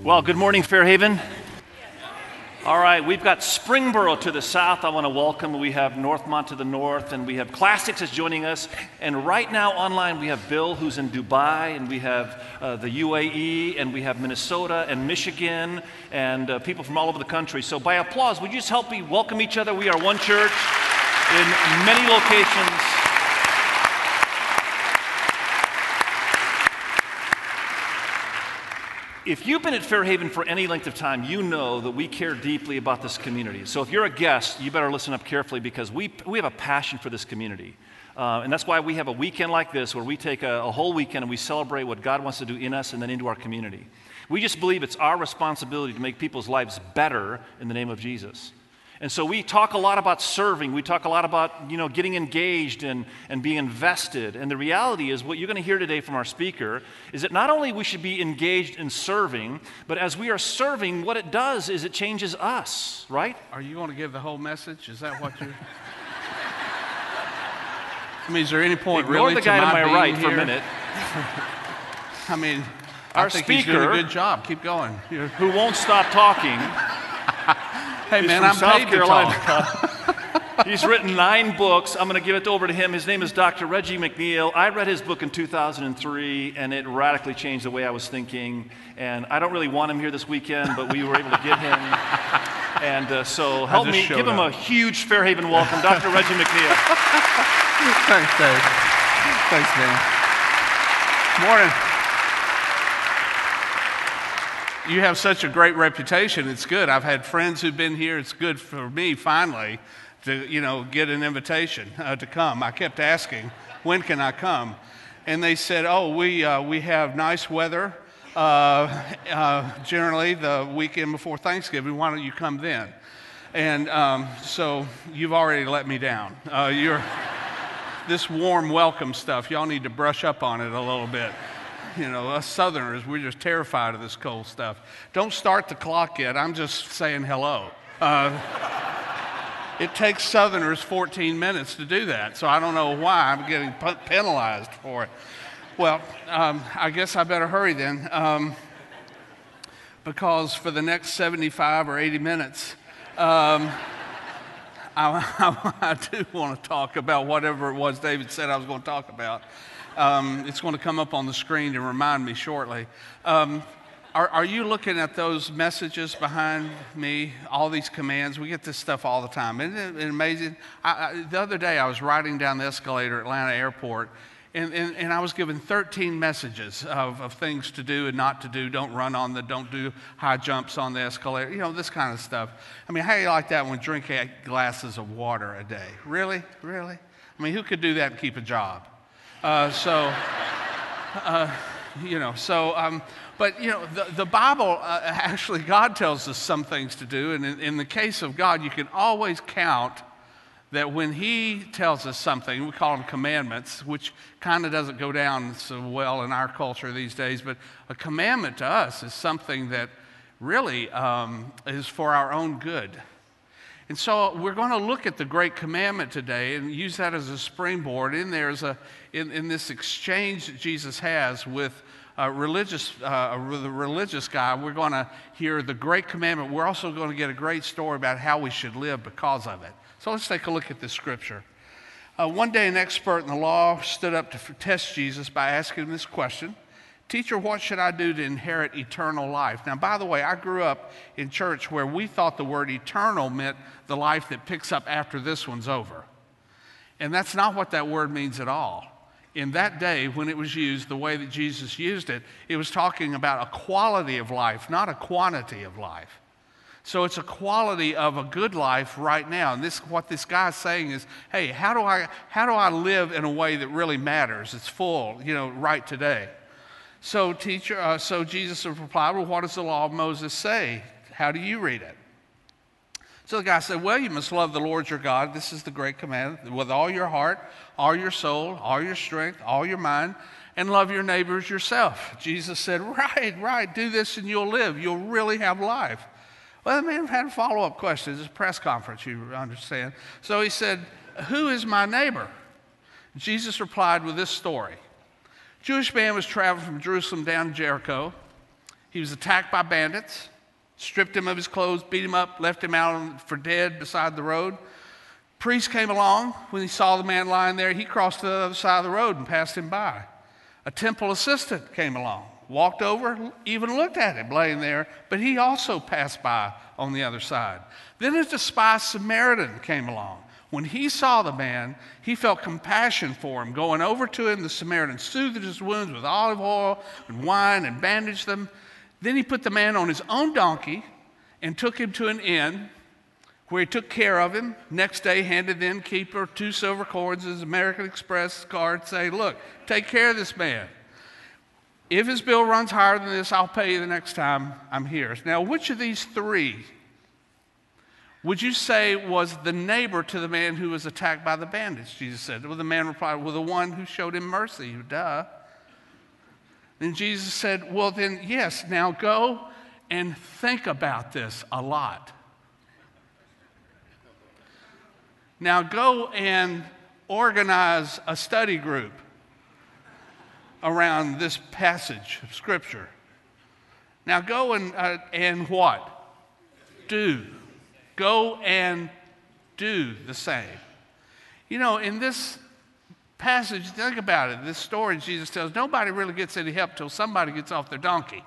Well, good morning, Fairhaven. All right, we've got Springboro to the south. I want to welcome. We have Northmont to the north, and we have Classics is joining us. And right now online, we have Bill, who's in Dubai, and we have the UAE, and we have Minnesota and Michigan, and people from all over the country. So by applause, would you just help me welcome each other? We are one church in many locations. If you've been at Fairhaven for any length of time, you know that we care deeply about this community. So if you're a guest, you better listen up carefully because we have a passion for this community. And that's why we have a weekend like this where we take a whole weekend and we celebrate what God wants to do in us and then into our community. We just believe it's our responsibility to make people's lives better in the name of Jesus. And so we talk a lot about serving. We talk a lot about, getting engaged and being invested. And the reality is what you're going to hear today from our speaker is that not only we should be engaged in serving, but as we are serving, what it does is it changes us, right? Are you going to give the whole message? Is that what you're... I mean, is there any point Ignore really the guy to my right here? for a minute. I mean, our I think speaker, he's doing a good job. Keep going. Who won't stop talking. Hey, man, I'm South paid Carolina. to talk. He's written 9 books. I'm going to give it over to him. His name is Dr. Reggie McNeil. I read his book in 2003, and it radically changed the way I was thinking. And I don't really want him here this weekend, but we were able to get him. And so help me give him a huge Fairhaven welcome, Dr. Reggie McNeil. Thanks, Dave. Thanks, man. Morning. You have such a great reputation. It's good. I've had friends who've been here. It's good for me, finally, to, get an invitation to come. I kept asking, when can I come? And they said, we have nice weather generally the weekend before Thanksgiving. Why don't you come then? And so you've already let me down. This warm welcome stuff, y'all need to brush up on it a little bit. Us Southerners, we're just terrified of this cold stuff. Don't start the clock yet. I'm just saying hello. It takes Southerners 14 minutes to do that, so I don't know why I'm getting penalized for it. Well, I guess I better hurry then, because for the next 75 or 80 minutes, I do want to talk about whatever it was David said I was going to talk about. It's going to come up on the screen to remind me shortly. Are you looking at those messages behind me, all these commands? We get this stuff all the time. Isn't it amazing? The other day I was riding down the escalator at Atlanta Airport, and I was given 13 messages of things to do and not to do. Don't run don't do high jumps on the escalator, this kind of stuff. I mean, how do you like that when drinking 8 glasses of water a day? Really? Really? I mean, who could do that and keep a job? But the Bible, actually, God tells us some things to do. And in the case of God, you can always count that when He tells us something, we call them commandments, which kind of doesn't go down so well in our culture these days. But a commandment to us is something that really is for our own good. And so we're going to look at the Great Commandment today and use that as a springboard. In this exchange that Jesus has with the religious guy, we're going to hear the Great Commandment. We're also going to get a great story about how we should live because of it. So let's take a look at this scripture. One day an expert in the law stood up to test Jesus by asking him this question. Teacher, what should I do to inherit eternal life? Now, by the way, I grew up in church where we thought the word eternal meant the life that picks up after this one's over. And that's not what that word means at all. In that day, when it was used the way that Jesus used it, it was talking about a quality of life, not a quantity of life. So it's a quality of a good life right now. And what this guy's saying is, hey, how do I live in a way that really matters? It's full, right today. So Jesus replied, well, what does the law of Moses say? How do you read it? So the guy said, well, you must love the Lord your God. This is the great commandment, with all your heart, all your soul, all your strength, all your mind, and love your neighbors yourself. Jesus said, right, do this and you'll live. You'll really have life. Well, the man had a follow-up question. It's a press conference, you understand. So he said, who is my neighbor? Jesus replied with this story. Jewish man was traveling from Jerusalem down to Jericho. He was attacked by bandits, stripped him of his clothes, beat him up, left him out for dead beside the road. Priest came along. When he saw the man lying there, he crossed to the other side of the road and passed him by. A temple assistant came along, walked over, even looked at him laying there, but he also passed by on the other side. Then a despised Samaritan came along. When he saw the man, he felt compassion for him. Going over to him, the Samaritan soothed his wounds with olive oil and wine and bandaged them. Then he put the man on his own donkey and took him to an inn where he took care of him. Next day, handed the innkeeper 2 silver coins, his American Express card, saying, look, take care of this man. If his bill runs higher than this, I'll pay you the next time I'm here. Now, which of these 3 would you say was the neighbor to the man who was attacked by the bandits? Jesus said. Well, the man replied, well, the one who showed him mercy. Duh. Then Jesus said, well, then, yes, now go and think about this a lot. Now go and organize a study group around this passage of Scripture. Now go and what? Do. Go and do the same. You know, in this passage, think about it, this story Jesus tells, nobody really gets any help till somebody gets off their donkey.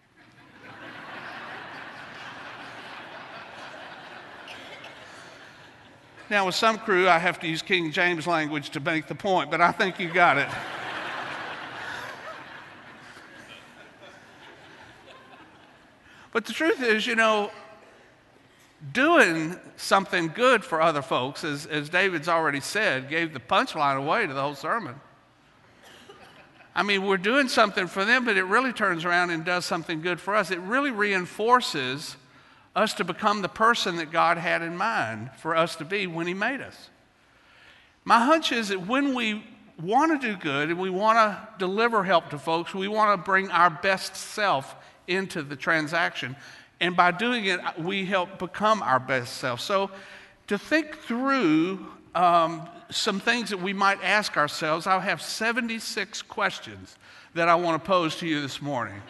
Now, with some crew, I have to use King James language to make the point, but I think you got it. But the truth is, you know, doing something good for other folks, as David's already said, gave the punchline away to the whole sermon. I mean, we're doing something for them, but it really turns around and does something good for us. It really reinforces us to become the person that God had in mind for us to be when He made us. My hunch is that when we want to do good and we want to deliver help to folks, we want to bring our best self into the transaction. And by doing it, we help become our best self. So to think through some things that we might ask ourselves, I have 76 questions that I want to pose to you this morning.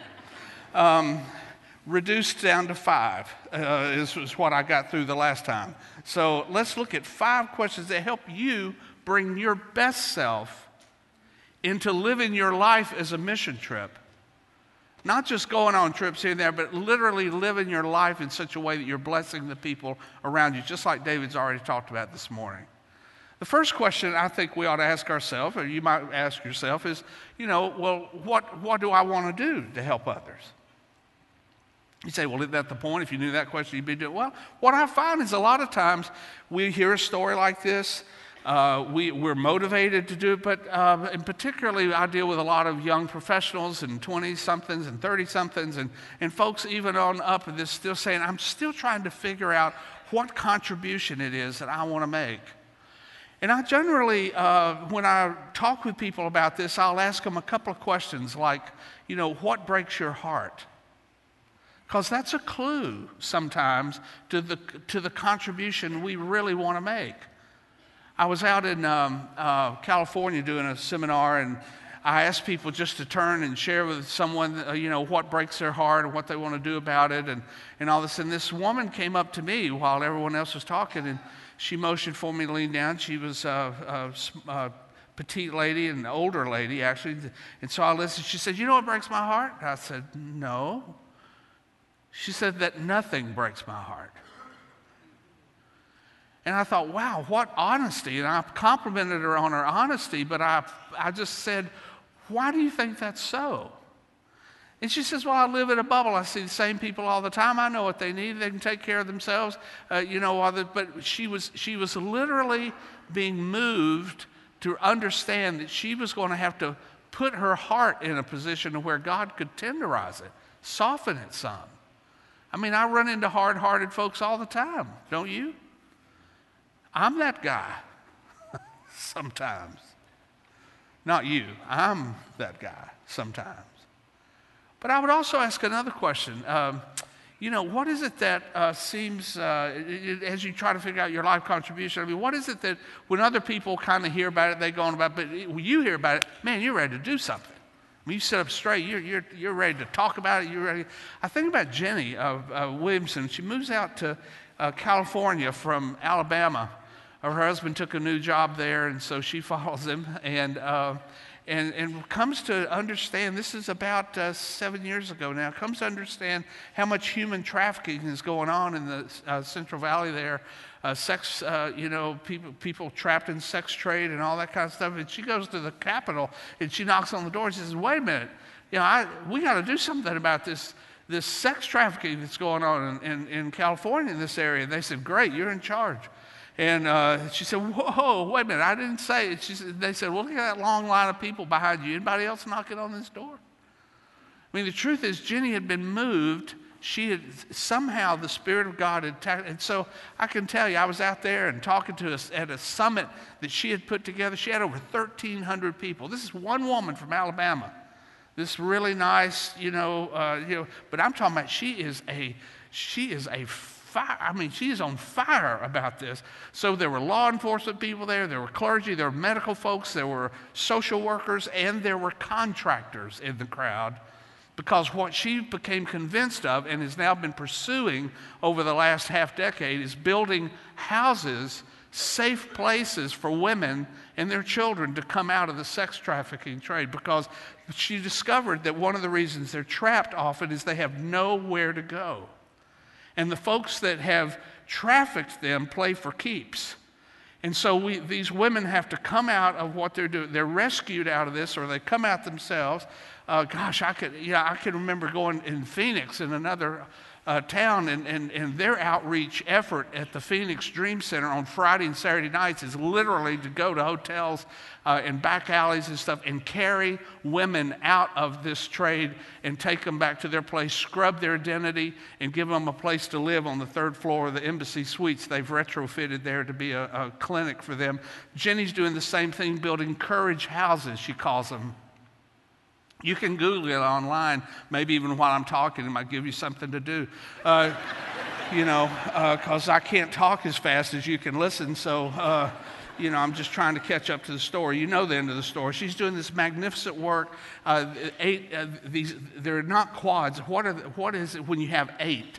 Reduced down to 5 is what I got through the last time. So let's look at 5 questions that help you bring your best self into living your life as a mission trip. Not just going on trips here and there, but literally living your life in such a way that you're blessing the people around you, just like David's already talked about this morning. The first question I think we ought to ask ourselves, or you might ask yourself, is, you know, well, what do I want to do to help others? You say, well, isn't that the point? If you knew that question, you'd be doing, well, what I find is a lot of times we hear a story like this, we're motivated to do it, but and particularly I deal with a lot of young professionals and 20-somethings and 30-somethings and folks even on up of this still saying, I'm still trying to figure out what contribution it is that I want to make. And I generally, when I talk with people about this, I'll ask them a couple of questions like, you know, what breaks your heart? Because that's a clue sometimes to the contribution we really want to make. I was out in California doing a seminar, and I asked people just to turn and share with someone, you know, what breaks their heart and what they want to do about it and all this. And this woman came up to me while everyone else was talking, and she motioned for me to lean down. She was a petite lady, an older lady, actually. And so I listened. She said, you know what breaks my heart? I said, no. She said that nothing breaks my heart. And I thought, wow, what honesty. And I complimented her on her honesty, but I just said, why do you think that's so? And she says, well, I live in a bubble. I see the same people all the time. I know what they need. They can take care of themselves. But she was literally being moved to understand that she was going to have to put her heart in a position where God could tenderize it, soften it some. I mean, I run into hard-hearted folks all the time, don't you? I'm that guy sometimes. Not you. I'm that guy sometimes. But I would also ask another question. You know, what is it that seems, as you try to figure out your life contribution, I mean, what is it that when other people kind of hear about it, they go on about it, but you hear about it, man, you're ready to do something. When you sit up straight, you're ready to talk about it. You're ready. I think about Jenny Williamson. She moves out to California from Alabama. Her husband took a new job there, and so she follows him and comes to understand. This is about 7 years ago now. Comes to understand how much human trafficking is going on in the Central Valley there. Sex, people trapped in sex trade and all that kind of stuff. And she goes to the Capitol and she knocks on the door and says, "Wait a minute, we got to do something about this sex trafficking that's going on in California in this area." And they said, "Great, you're in charge." And she said, "Whoa, wait a minute, I didn't say it." They said, "Well, look at that long line of people behind you. Anybody else knocking on this door?" I mean, the truth is, Jenny had been moved. She had somehow, the Spirit of God had attacked. And so I can tell you, I was out there and talking to us at a summit that she had put together. She had over 1,300 people. This is one woman from Alabama. This really nice, but I'm talking about she is fire. I mean, she is on fire about this. So there were law enforcement people there were clergy, there were medical folks, there were social workers, and there were contractors in the crowd. Because what she became convinced of and has now been pursuing over the last half decade is building houses, safe places for women and their children to come out of the sex trafficking trade. Because she discovered that one of the reasons they're trapped often is they have nowhere to go. And the folks that have trafficked them play for keeps. And so these women have to come out of what they're doing. They're rescued out of this, or they come out themselves. I can remember going in Phoenix, in another town, and their outreach effort at the Phoenix Dream Center on Friday and Saturday nights is literally to go to hotels and back alleys and stuff and carry women out of this trade and take them back to their place, scrub their identity, and give them a place to live on the third floor of the Embassy Suites. They've retrofitted there to be a clinic for them. Jenny's doing the same thing, building courage houses, she calls them. You can Google it online, maybe even while I'm talking, it might give you something to do. Because I can't talk as fast as you can listen, so, I'm just trying to catch up to the story. You know the end of the story. She's doing this magnificent work. They're not quads. What is it when you have 8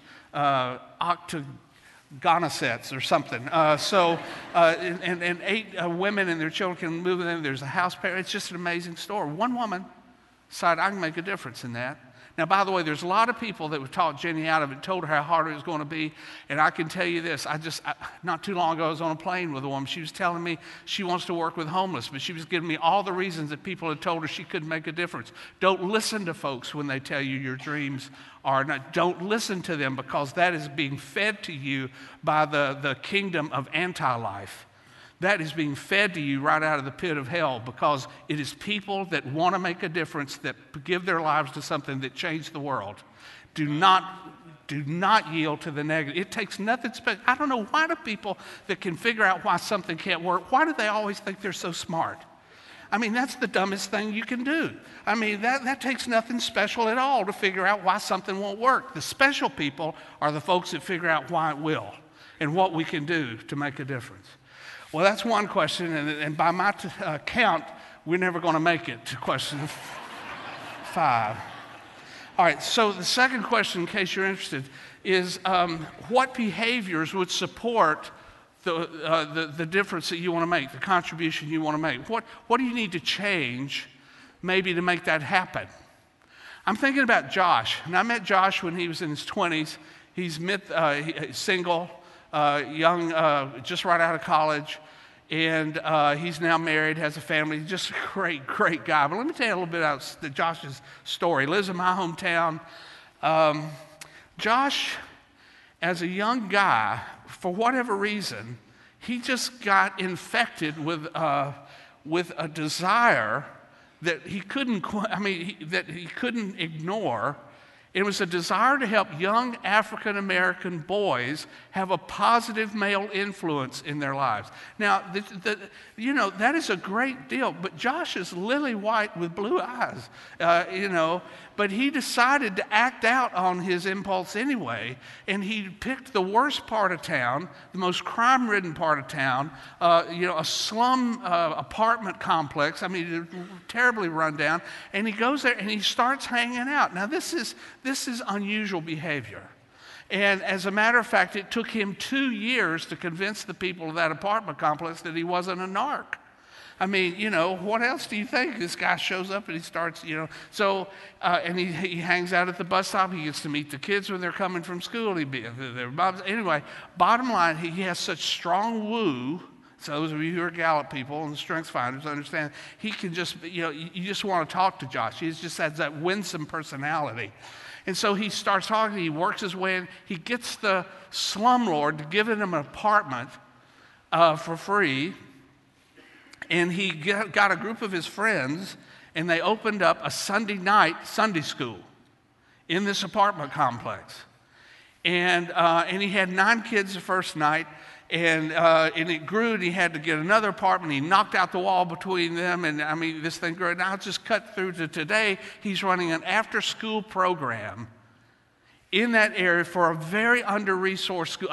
octagonisets or something? And 8 women and their children can move in. There's a house pair. It's just an amazing story. One woman decided, I can make a difference in that. Now, by the way, there's a lot of people that would talk Jenny out of it, told her how hard it was going to be. And I can tell you this, not too long ago, I was on a plane with a woman. She was telling me she wants to work with homeless, but she was giving me all the reasons that people had told her she couldn't make a difference. Don't listen to folks when they tell you your dreams are not. Don't listen to them, because that is being fed to you by the kingdom of anti-life. That is being fed to you right out of the pit of hell, because it is people that want to make a difference, that give their lives to something that changed the world. Do not yield to the negative. It takes nothing special. I don't know, why do people that can figure out why something can't work, why do they always think they're so smart? I mean, that's the dumbest thing you can do. I mean, that takes nothing special at all to figure out why something won't work. The special people are the folks that figure out why it will and what we can do to make a difference. Well, that's one question, and by my count, we're never going to make it to question 5. All right, so the second question, in case you're interested, is what behaviors would support the difference that you want to make, the contribution you want to make? What do you need to change maybe to make that happen? I'm thinking about Josh, and I met Josh when he was in his 20s. He's single. Young, just right out of college, and he's now married, has a family. Just a great, great guy. But let me tell you a little bit about Josh's story. He lives in my hometown. Josh, as a young guy, for whatever reason, he just got infected with a desire that he couldn't ignore. It was a desire to help young African American boys have a positive male influence in their lives. Now, that is a great deal, but Josh is lily white with blue eyes, but he decided to act out on his impulse anyway, and he picked the worst part of town, the most crime-ridden part of town, a slum apartment complex, terribly run down, and he goes there and he starts hanging out. Now, this is unusual behavior. And as a matter of fact, it took him 2 years to convince the people of that apartment complex that he wasn't a narc. What else do you think? This guy shows up and he starts, and he hangs out at the bus stop. He gets to meet the kids when they're coming from school. Anyway, bottom line, he has such strong woo. So those of you who are Gallup people and Strengths Finders understand he can just, you just want to talk to Josh. He just has that winsome personality. And so he starts talking, he works his way in, he gets the slumlord to give him an apartment for free, and he got a group of his friends, and they opened up a Sunday night Sunday school in this apartment complex. And he had 9 kids the first night, and it grew, and he had to get another apartment. He knocked out the wall between them, and this thing grew. Now it's just cut through to today. He's running an after-school program in that area for a very under-resourced school,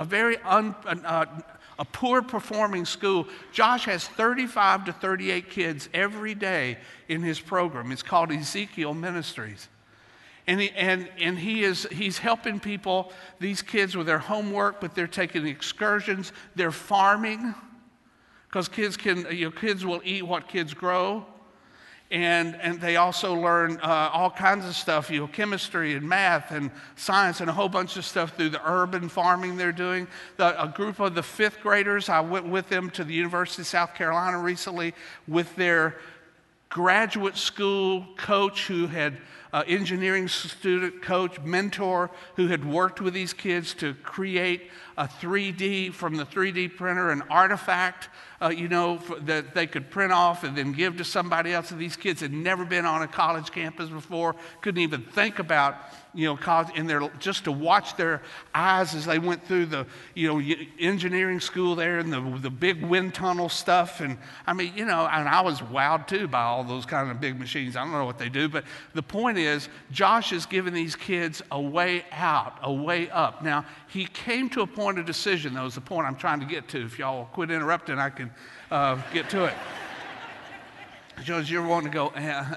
a poor-performing school. Josh has 35 to 38 kids every day in his program. It's called Ezekiel Ministries. And he's helping people, these kids, with their homework, but they're taking excursions. They're farming, because kids will eat what kids grow. And they also learn all kinds of stuff, chemistry and math and science and a whole bunch of stuff through the urban farming they're doing. A group of the 5th graders, I went with them to the University of South Carolina recently with their graduate school coach who had engineering student coach, mentor, who had worked with these kids to create a 3D, from the 3D printer, an artifact, that they could print off and then give to somebody else. And these kids had never been on a college campus before, couldn't even think about, college, and just to watch their eyes as they went through the, engineering school there and the big wind tunnel stuff. And and I was wowed too by all those kind of big machines. I don't know what they do, but the point is, Josh is giving these kids a way out, a way up. Now, he came to a point of decision. That was the point I'm trying to get to. If y'all quit interrupting, I can get to it. Because you're wanting to go,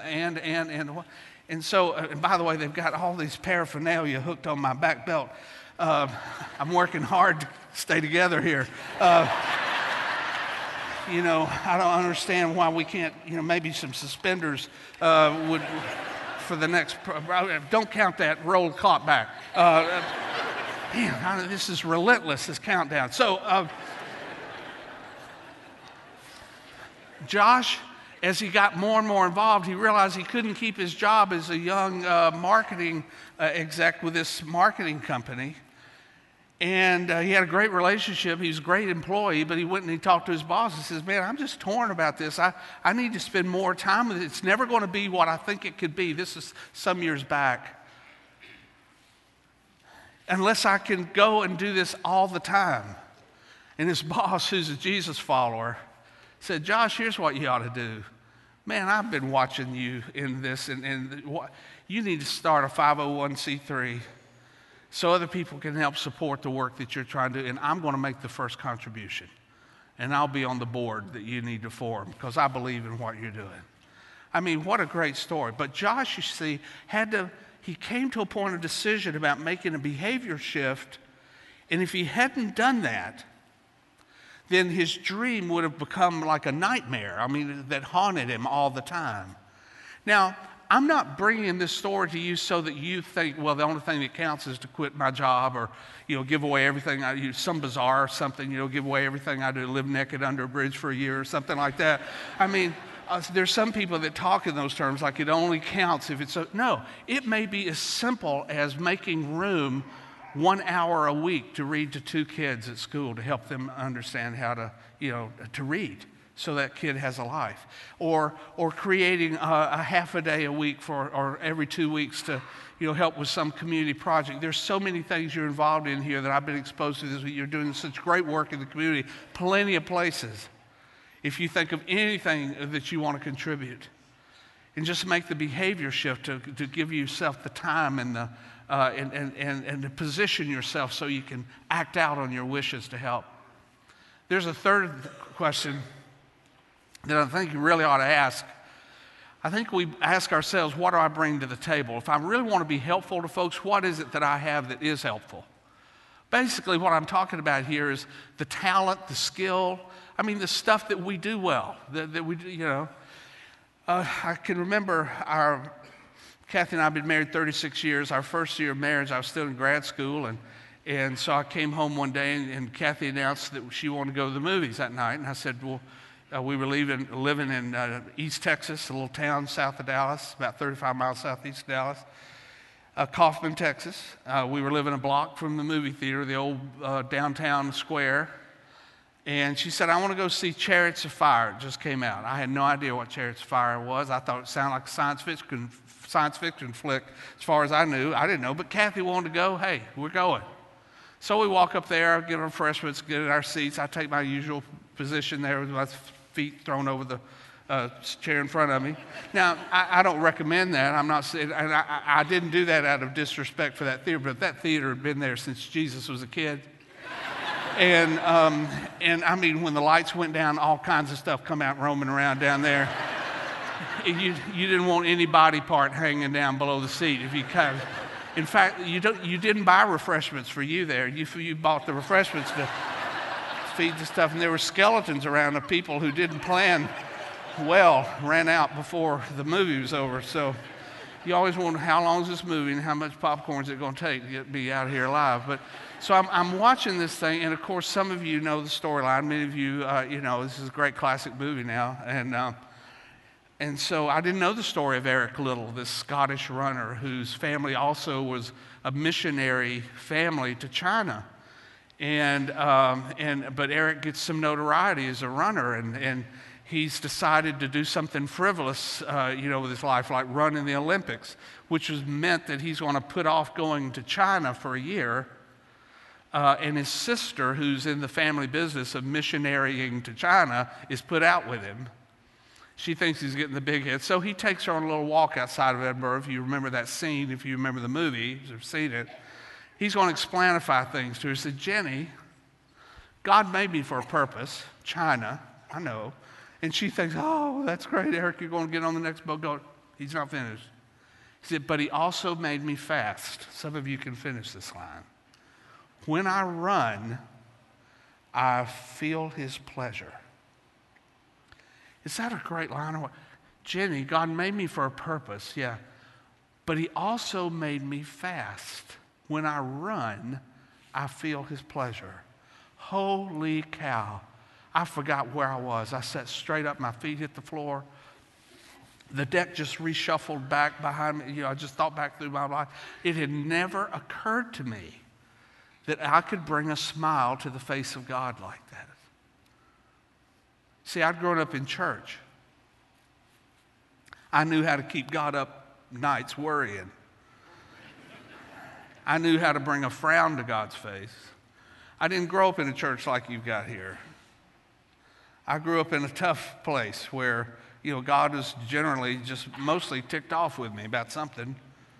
and so, and by the way, they've got all these paraphernalia hooked on my back belt. I'm working hard to stay together here. I don't understand why we can't, maybe some suspenders would, for the next, don't count that, roll the clock back. Man, this is relentless, this countdown. So, Josh, as he got more and more involved, he realized he couldn't keep his job as a young marketing exec with this marketing company. And he had a great relationship. He was a great employee, but he went and he talked to his boss and says, man, I'm just torn about this. I need to spend more time with it. It's never going to be what I think it could be. This is some years back. Unless I can go and do this all the time. And his boss, who's a Jesus follower, said, Josh, here's what you ought to do. Man, I've been watching you in this, and you need to start a 501c3 so other people can help support the work that you're trying to do, and I'm going to make the first contribution. And I'll be on the board that you need to form because I believe in what you're doing. What a great story. But Josh, you see, he came to a point of decision about making a behavior shift, and if he hadn't done that, then his dream would have become like a nightmare, that haunted him all the time. Now, I'm not bringing this story to you so that you think, well, the only thing that counts is to quit my job or, give away everything I do, some bizarre something, give away everything I do, live naked under a bridge for a year or something like that. There's some people that talk in those terms like it only counts if it's no, it may be as simple as making room 1 hour a week to read to 2 kids at school to help them understand how to read so that kid has a life. Or creating a half a day a week or every 2 weeks to, help with some community project. There's so many things you're involved in here that I've been exposed to this week. You're doing such great work in the community, plenty of places. If you think of anything that you want to contribute, and just make the behavior shift to give yourself the time and to position yourself so you can act out on your wishes to help. There's a third question that I think you really ought to ask. I think we ask ourselves, what do I bring to the table? If I really want to be helpful to folks, what is it that I have that is helpful? Basically, what I'm talking about here is the talent, the skill, the stuff that we do well, that we do, I can remember Kathy and I have been married 36 years. Our first year of marriage, I was still in grad school, and so I came home one day, and Kathy announced that she wanted to go to the movies that night, and I said, well, we were living in East Texas, a little town south of Dallas, about 35 miles southeast of Dallas, Kaufman, Texas. We were living a block from the movie theater, the old downtown square. And she said, I want to go see Chariots of Fire. It just came out. I had no idea what Chariots of Fire was. I thought it sounded like a science fiction flick as far as I knew. I didn't know, but Kathy wanted to go. Hey, we're going. So we walk up there, get our refreshments, get in our seats. I take my usual position there with my feet thrown over the chair in front of me. Now, I don't recommend that. I'm not saying, and I didn't do that out of disrespect for that theater, but that theater had been there since Jesus was a kid. And when the lights went down, all kinds of stuff come out roaming around down there. You didn't want any body part hanging down below the seat. In fact, you didn't buy refreshments for you there. You bought the refreshments to feed the stuff, and there were skeletons around of people who didn't plan well, ran out before the movie was over. So you always wonder, how long is this movie and how much popcorn is it going to take to be out here alive? But so I'm watching this thing, and of course, some of you know the storyline. Many of you, this is a great classic movie now, and so I didn't know the story of Eric Little, this Scottish runner whose family also was a missionary family to China. But Eric gets some notoriety as a runner, and he's decided to do something frivolous, with his life, like run in the Olympics, which was meant that he's going to put off going to China for a year. And his sister, who's in the family business of missionarying to China, is put out with him. She thinks he's getting the big hit. So he takes her on a little walk outside of Edinburgh. If you remember that scene, if you remember the movie, if you've seen it, he's going to explanify things to her. He said, Jenny, God made me for a purpose. China, I know. And she thinks, oh, that's great, Eric, you're going to get on the next boat. Go. He's not finished. He said, but he also made me fast. Some of you can finish this line. When I run, I feel his pleasure. Is that a great line? Jenny, God made me for a purpose, yeah. But he also made me fast. When I run, I feel his pleasure. Holy cow. I forgot where I was. I sat straight up, my feet hit the floor. The deck just reshuffled back behind me. I just thought back through my life. It had never occurred to me that I could bring a smile to the face of God like that. See, I'd grown up in church. I knew how to keep God up nights worrying. I knew how to bring a frown to God's face. I didn't grow up in a church like you've got here. I grew up in a tough place where, God was generally just mostly ticked off with me about something.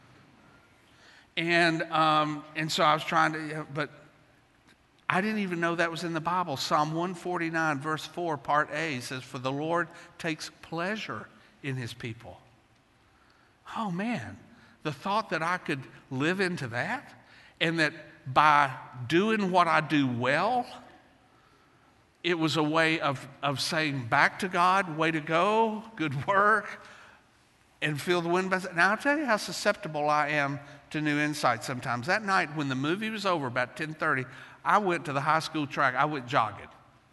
And so I was trying to, but I didn't even know that was in the Bible. Psalm 149, verse 4, part A says, for the Lord takes pleasure in his people. Oh man, the thought that I could live into that, and that by doing what I do well, it was a way of saying back to God, way to go, good work, and feel the wind. Now I'll tell you how susceptible I am to new insights sometimes. That night when the movie was over, about 10:30, I went to the high school track. I went jogging.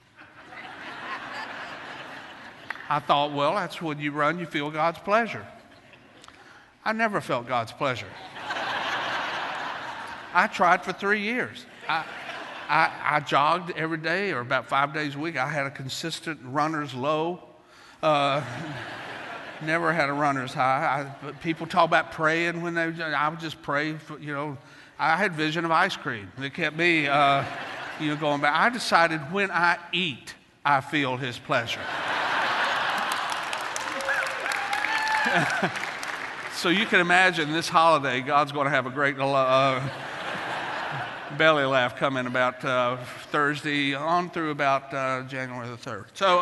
I thought, well, that's when you run, you feel God's pleasure. I never felt God's pleasure. I tried for 3 years. I jogged every day or about 5 days a week. I had a consistent runner's low. Never had a runner's high. But people talk about praying when I would just pray. I had vision of ice cream. It kept me, going back. I decided when I eat, I feel His pleasure. So you can imagine this holiday, God's going to have a great belly laugh coming about Thursday on through about January the 3rd. So,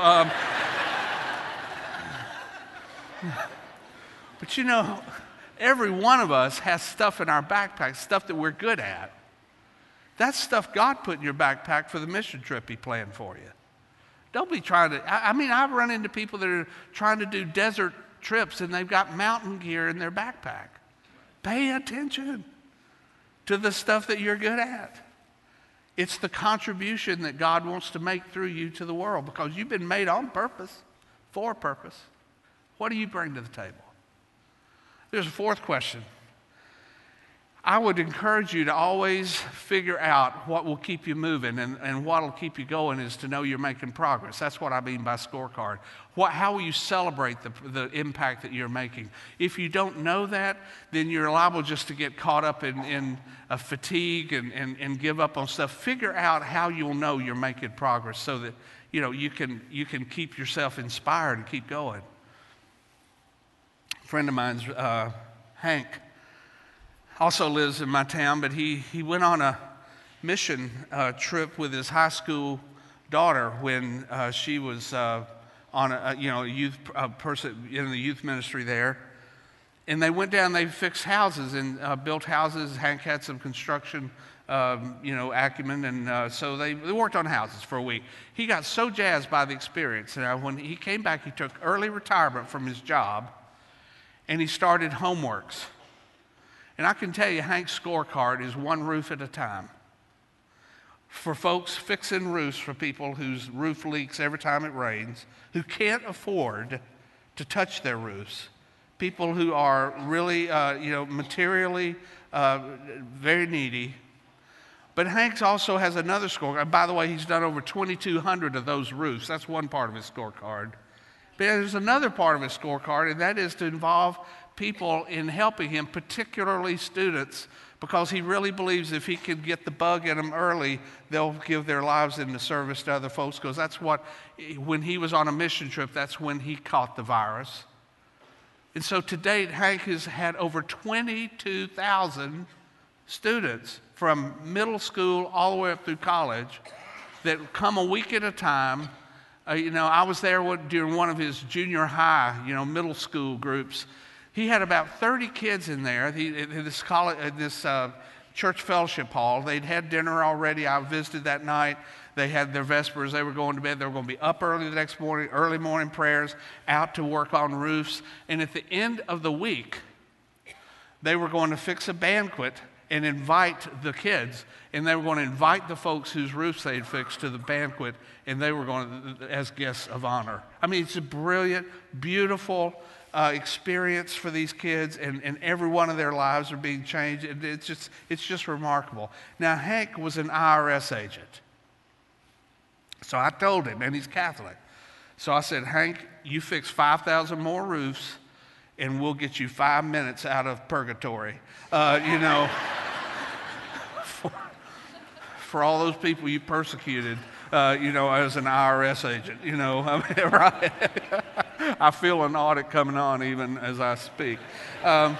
but every one of us has stuff in our backpack, stuff that we're good at. That's stuff God put in your backpack for the mission trip He planned for you. Don't be trying to, I've run into people that are trying to do desert trips and they've got mountain gear in their backpack. Pay attention to the stuff that you're good at. It's the contribution that God wants to make through you to the world because you've been made on purpose, for a purpose. What do you bring to the table? There's a fourth question. I would encourage you to always figure out what will keep you moving, and what will keep you going is to know you're making progress. That's what I mean by scorecard. How will you celebrate the impact that you're making? If you don't know that, then you're liable just to get caught up in a fatigue and give up on stuff. Figure out how you'll know you're making progress so that you can keep yourself inspired and keep going. A friend of mine's, Hank, also lives in my town, but he went on a mission trip with his high school daughter when she was on a youth person in the youth ministry there, and they went down. They fixed houses and built houses. Hank had some construction acumen, and so they worked on houses for a week. He got so jazzed by the experience. When he came back, he took early retirement from his job, and he started Homeworks. And I can tell you, Hank's scorecard is one roof at a time. For folks fixing roofs for people whose roof leaks every time it rains, who can't afford to touch their roofs, people who are really, materially very needy. But Hank's also has another scorecard. By the way, he's done over 2,200 of those roofs. That's one part of his scorecard. But there's another part of his scorecard, and that is to involve people in helping him, particularly students, because he really believes if he can get the bug in them early, they'll give their lives into service to other folks, because that's when he was on a mission trip, that's when he caught the virus. And so to date, Hank has had over 22,000 students from middle school all the way up through college that come a week at a time. I was there during one of his junior high, middle school groups. He had about 30 kids in there. This church fellowship hall. They'd had dinner already. I visited that night. They had their Vespers. They were going to bed. They were going to be up early the next morning, early morning prayers, out to work on roofs. And at the end of the week, they were going to fix a banquet and invite the kids. And they were going to invite the folks whose roofs they had fixed to the banquet, and they were going to, as guests of honor. It's a brilliant, beautiful experience for these kids, and every one of their lives are being changed. It's just remarkable. Now, Hank was an IRS agent. So I told him, and he's Catholic. So I said, Hank, you fix 5,000 more roofs, and we'll get you 5 minutes out of purgatory. For all those people you persecuted, as an IRS agent, right? I feel an audit coming on even as I speak. That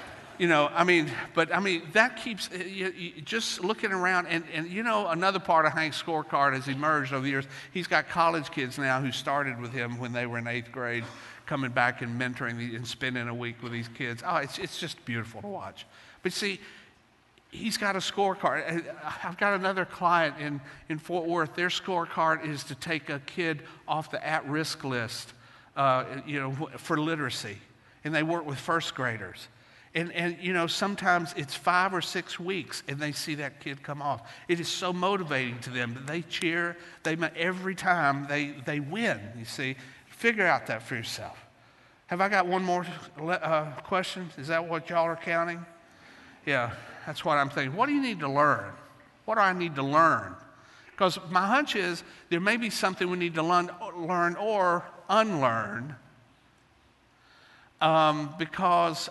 keeps, just looking around, and another part of Hank's scorecard has emerged over the years. He's got college kids now who started with him when they were in 8th grade, coming back and mentoring and spending a week with these kids. Oh, it's just beautiful to watch. But see, he's got a scorecard. I've got another client in Fort Worth. Their scorecard is to take a kid off the at-risk list, for literacy. And they work with first graders. And sometimes it's 5 or 6 weeks, and they see that kid come off. It is so motivating to them that they cheer. Every time they win, you see. Figure out that for yourself. Have I got one more question? Is that what y'all are counting? Yeah, that's what I'm thinking. What do you need to learn? What do I need to learn? Because my hunch is there may be something we need to learn or unlearn because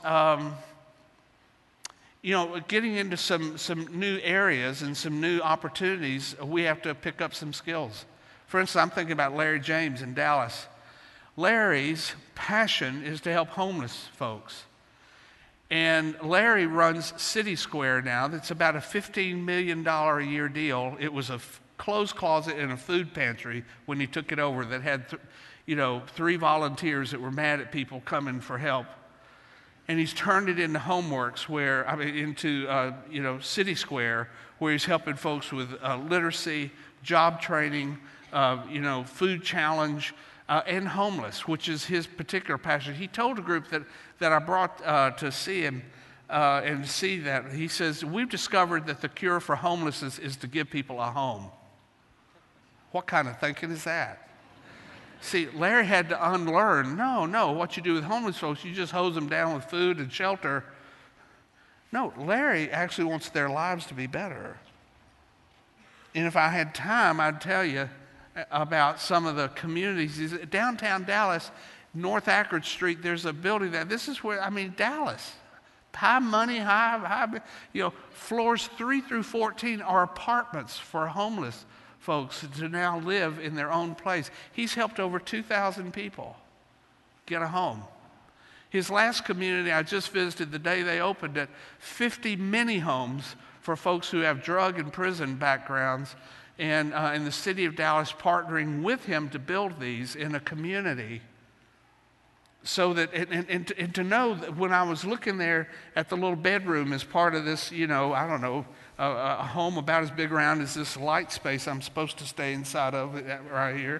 getting into some new areas and some new opportunities, we have to pick up some skills. For instance, I'm thinking about Larry James in Dallas. Larry's passion is to help homeless folks. And Larry runs City Square now. That's about a $15 million a year deal. It was a clothes closet and a food pantry when he took it over that had 3 volunteers that were mad at people coming for help. And he's turned it into Homeworks, into City Square, where he's helping folks with literacy, job training, food challenge, and homeless, which is his particular passion. He told a group that I brought to see him and see that. He says, we've discovered that the cure for homelessness is to give people a home. What kind of thinking is that? See, Larry had to unlearn, no, what you do with homeless folks, you just hose them down with food and shelter. No, Larry actually wants their lives to be better. And if I had time, I'd tell you about some of the communities. Downtown Dallas, North Akron Street, there's a building this is where, Dallas, high money, floors 3 through 14 are apartments for homeless folks to now live in their own place. He's helped over 2,000 people get a home. His last community I just visited the day they opened it, 50 mini homes for folks who have drug and prison backgrounds, and in the city of Dallas partnering with him to build these in a community. So that, and to know that when I was looking there at the little bedroom as part of this, a home about as big around as this light space I'm supposed to stay inside of right here.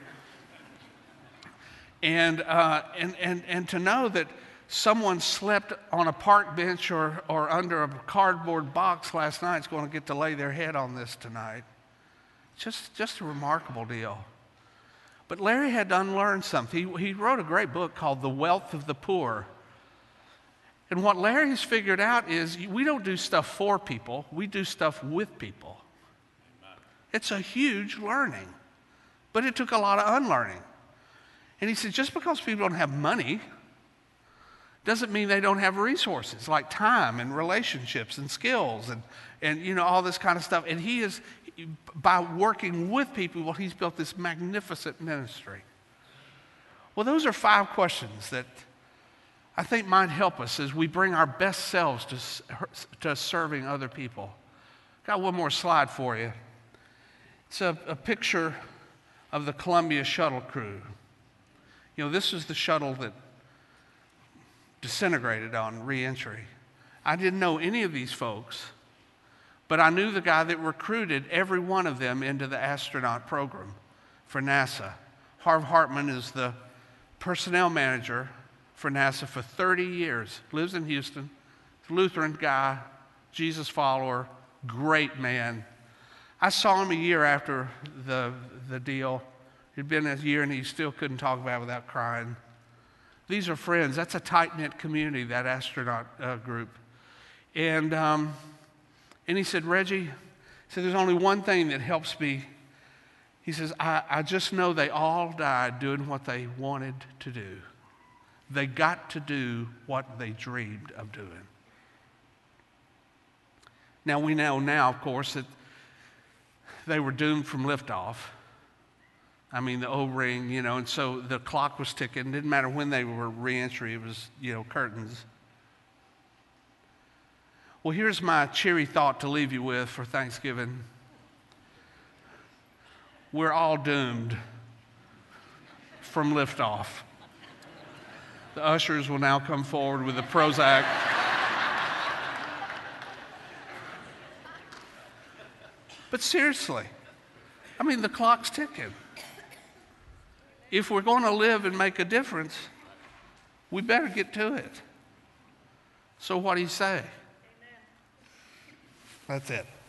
And to know that someone slept on a park bench or under a cardboard box last night is going to get to lay their head on this tonight. Just a remarkable deal. But Larry had to unlearn something. He wrote a great book called The Wealth of the Poor. And what Larry's figured out is we don't do stuff for people, we do stuff with people. Amen. It's a huge learning, but it took a lot of unlearning. And he said, just because people don't have money doesn't mean they don't have resources like time and relationships and skills and all this kind of stuff. And he is, by working with people, he's built this magnificent ministry. Well, those are 5 questions that I think might help us as we bring our best selves to serving other people. Got one more slide for you. It's a picture of the Columbia shuttle crew. This is the shuttle that disintegrated on re-entry. I didn't know any of these folks, but I knew the guy that recruited every one of them into the astronaut program for NASA. Harv Hartman is the personnel manager for NASA for 30 years, lives in Houston, Lutheran guy, Jesus follower, great man. I saw him a year after the deal. It'd been a year and he still couldn't talk about it without crying. These are friends. That's a tight-knit community, that astronaut group. And he said, Reggie, there's only one thing that helps me. He says, I just know they all died doing what they wanted to do. They got to do what they dreamed of doing. Now, we know now, of course, that they were doomed from liftoff. The O-ring, and so the clock was ticking. It didn't matter when they were re-entry, it was, curtains. Well, here's my cheery thought to leave you with for Thanksgiving. We're all doomed from liftoff. The ushers will now come forward with the Prozac. But seriously, the clock's ticking. If we're going to live and make a difference, we better get to it. So what do you say? Amen. That's it.